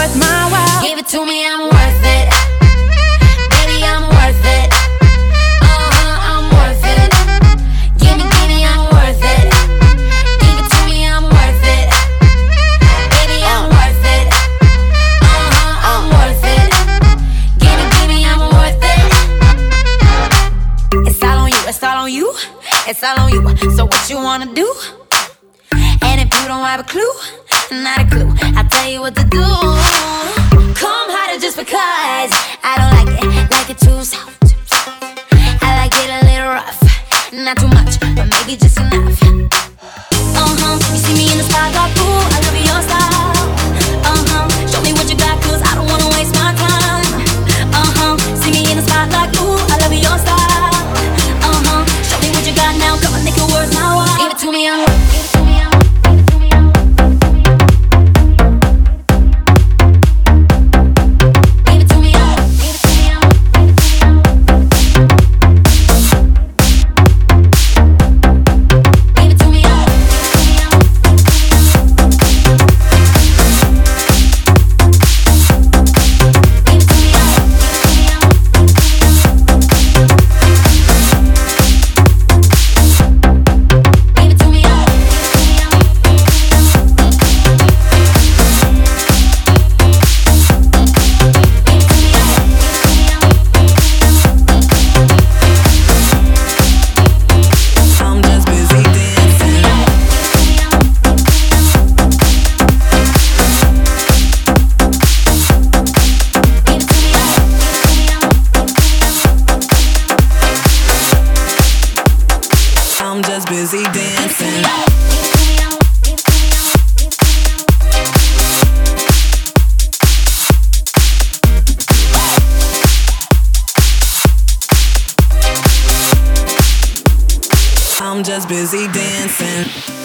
worth my while. Give it to me, I'm worth it. Baby, I'm worth it. I'm worth it. Give me, I'm worth it. Give it to me, I'm worth it. Baby, I'm worth it. I'm worth it. Give me, I'm worth it. It's all on you, it's all on you. It's all on you. So what you wanna do? And if you don't have a clue, not a clue, I'll tell you what to do. Come harder just because I don't like it too soft. I like it a little rough, not too much, but maybe just enough. You see me in the spotlight, ooh, I love your style. Show me what you got, cause I don't wanna waste my time. See me in the spotlight, ooh, I love your style. Show me what you got now, come on, make it worth my while. Give it to me, I'm worth it. I'm just busy dancing. I'm just busy dancing.